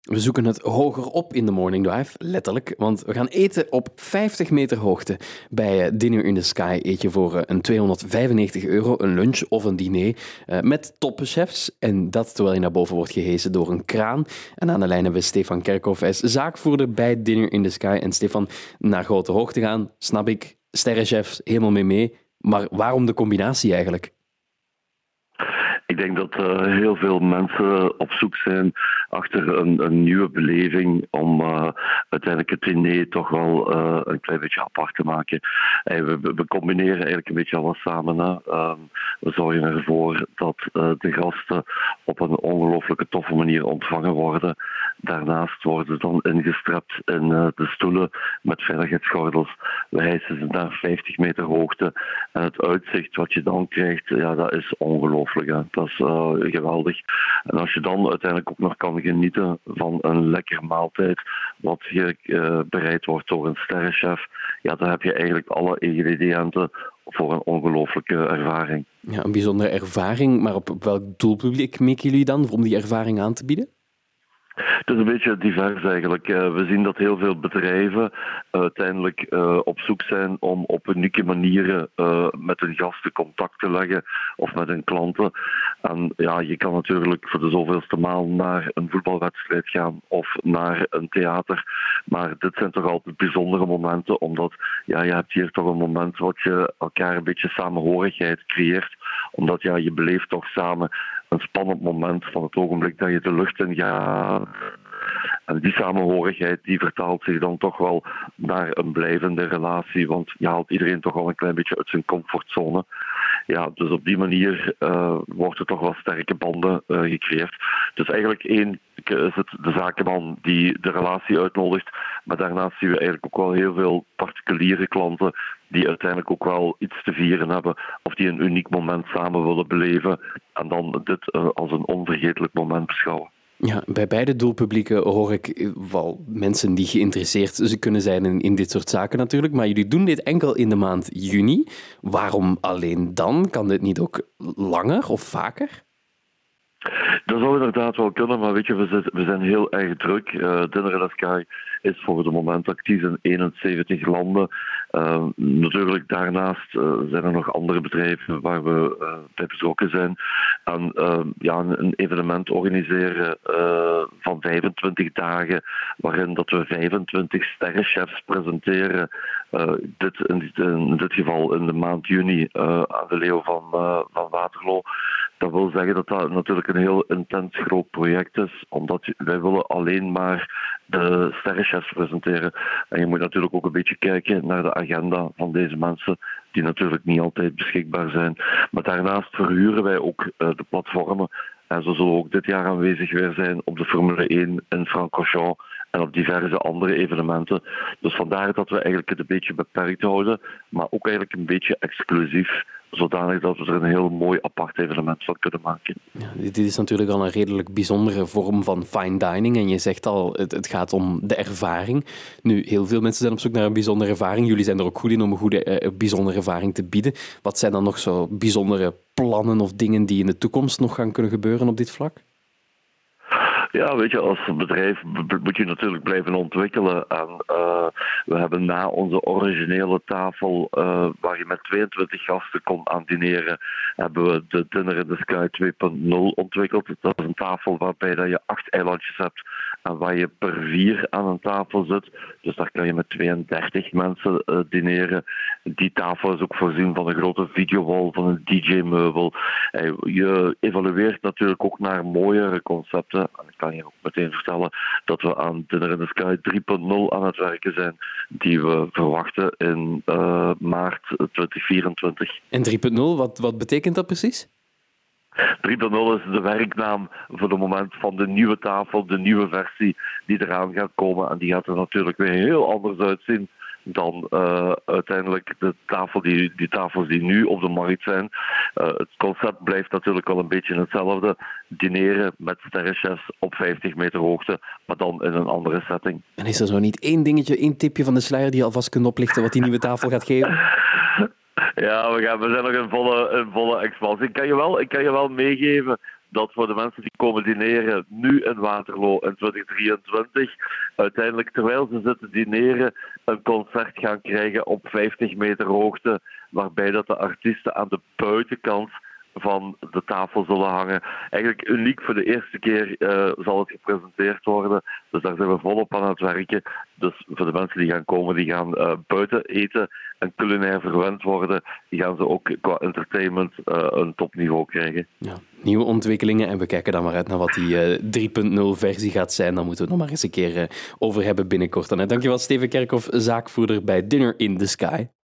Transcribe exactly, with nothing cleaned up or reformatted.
We zoeken het hoger op in de Morning Drive, letterlijk. Want we gaan eten op vijftig meter hoogte. Bij eh, Dinner in the Sky eet je voor eh, een tweehonderdvijfennegentig euro een lunch of een diner eh, met toppenchefs. En dat terwijl je naar boven wordt gehesen door een kraan. En aan de lijn hebben we Stefan Kerkhoff. Hij is zaakvoerder bij Dinner in the Sky. En Stefan, naar grote hoogte gaan, snap ik, sterrenchefs, helemaal mee mee. Maar waarom de combinatie eigenlijk? Ik denk dat uh, heel veel mensen op zoek zijn achter een, een nieuwe beleving om uh, uiteindelijk het diner toch wel uh, een klein beetje apart te maken. En we, we combineren eigenlijk een beetje alles samen. Hè. Uh, we zorgen ervoor dat uh, de gasten op een ongelooflijke toffe manier ontvangen worden. Daarnaast worden ze dan ingestrept in uh, de stoelen met veiligheidsgordels. We hijsen ze naar vijftig meter hoogte. En het uitzicht wat je dan krijgt, ja, dat is ongelooflijk. Hè. Dat is uh, geweldig. En als je dan uiteindelijk ook nog kan genieten van een lekker maaltijd, wat hier uh, bereid wordt door een sterrenchef, ja, dan heb je eigenlijk alle ingrediënten voor een ongelooflijke ervaring. Ja, een bijzondere ervaring, maar op, op welk doelpubliek mikken jullie dan om die ervaring aan te bieden? Het is een beetje divers eigenlijk. We zien dat heel veel bedrijven uiteindelijk uh, op zoek zijn om op unieke manieren uh, met hun gasten contact te leggen of met hun klanten. En ja, je kan natuurlijk voor de zoveelste maal naar een voetbalwedstrijd gaan of naar een theater. Maar dit zijn toch altijd bijzondere momenten, omdat ja, je hebt hier toch een moment wat je elkaar een beetje samenhorigheid creëert. Omdat ja, je beleeft toch samen een spannend moment van het ogenblik dat je de lucht in gaat. En die samenhorigheid die vertaalt zich dan toch wel naar een blijvende relatie, want je haalt iedereen toch wel een klein beetje uit zijn comfortzone. Ja, dus op die manier uh, wordt er toch wel sterke banden uh, gecreëerd. Dus eigenlijk één is het de zakenman die de relatie uitnodigt, maar daarnaast zien we eigenlijk ook wel heel veel particuliere klanten die uiteindelijk ook wel iets te vieren hebben of die een uniek moment samen willen beleven en dan dit uh, als een onvergetelijk moment beschouwen. Ja, bij beide doelpublieken hoor ik wel mensen die geïnteresseerd ze kunnen zijn in, in dit soort zaken natuurlijk, maar jullie doen dit enkel in de maand juni. Waarom alleen dan? Kan dit niet ook langer of vaker? Dat zou inderdaad wel kunnen, maar weet je, we zijn, we zijn heel erg druk. Uh, Dinner in the Sky is voor het moment actief in eenenzeventig landen. Uh, natuurlijk, daarnaast uh, zijn er nog andere bedrijven waar we uh, bij betrokken zijn. En uh, ja, een, een evenement organiseren uh, van vijfentwintig dagen, waarin dat we vijfentwintig sterrenchefs presenteren. Uh, dit, in, dit, in dit geval in de maand juni uh, aan de Leeuw van, uh, van Waterloo. Dat wil zeggen dat dat natuurlijk een heel intens groot project is, omdat wij willen alleen maar de sterrenchefs presenteren. En je moet natuurlijk ook een beetje kijken naar de agenda van deze mensen, die natuurlijk niet altijd beschikbaar zijn. Maar daarnaast verhuren wij ook uh, de platformen. En zo zullen we ook dit jaar aanwezig weer zijn op de Formule één in Francorchamps en op diverse andere evenementen. Dus vandaar dat we eigenlijk het een beetje beperkt houden, maar ook eigenlijk een beetje exclusief, zodanig dat we er een heel mooi apart evenement van kunnen maken. Ja, dit is natuurlijk al een redelijk bijzondere vorm van fine dining. En je zegt al, het, het gaat om de ervaring. Nu, heel veel mensen zijn op zoek naar een bijzondere ervaring. Jullie zijn er ook goed in om een goede, eh, bijzondere ervaring te bieden. Wat zijn dan nog zo bijzondere plannen of dingen die in de toekomst nog gaan kunnen gebeuren op dit vlak? Ja, weet je, als bedrijf moet je natuurlijk blijven ontwikkelen. En uh, we hebben na onze originele tafel, uh, waar je met tweeëntwintig gasten kon aan dineren, hebben we de Dinner in the Sky twee punt nul ontwikkeld. Dat is een tafel waarbij dat je acht eilandjes hebt en waar je per vier aan een tafel zit. Dus daar kan je met tweeëndertig mensen uh, dineren. Die tafel is ook voorzien van een grote videowall, van een D J-meubel. Uh, je evalueert natuurlijk ook naar mooiere concepten. En ik kan je ook meteen vertellen dat we aan Dinner in the Sky drie punt nul aan het werken zijn, die we verwachten in uh, maart twintig vierentwintig. En drie punt nul, wat, wat betekent dat precies? drie punt nul is de werknaam voor het moment van de nieuwe tafel, de nieuwe versie die eraan gaat komen. En die gaat er natuurlijk weer heel anders uitzien dan uh, uiteindelijk de tafel die, die tafels die nu op de markt zijn. Uh, het concept blijft natuurlijk wel een beetje hetzelfde. Dineren met sterrenchefs op vijftig meter hoogte, maar dan in een andere setting. En is er zo niet één dingetje, één tipje van de sluier die je alvast kunt oplichten wat die nieuwe tafel gaat geven? Ja, we, gaan, we zijn nog in volle, in volle expansie. Ik kan, je wel, ik kan je wel meegeven dat voor de mensen die komen dineren nu in Waterloo in twintig drieëntwintig, uiteindelijk terwijl ze zitten dineren een concert gaan krijgen op vijftig meter hoogte, waarbij dat de artiesten aan de buitenkant van de tafel zullen hangen. Eigenlijk uniek, voor de eerste keer uh, zal het gepresenteerd worden. Dus daar zijn we volop aan het werken. Dus voor de mensen die gaan komen, die gaan uh, buiten eten en culinair verwend worden, die gaan ze ook qua entertainment uh, een topniveau krijgen. Ja, nieuwe ontwikkelingen en we kijken dan maar uit naar wat die uh, drie punt nul versie gaat zijn. Daar moeten we het nog maar eens een keer uh, over hebben binnenkort. En, uh, dankjewel Steven Kerkhoff, zaakvoerder bij Dinner in the Sky.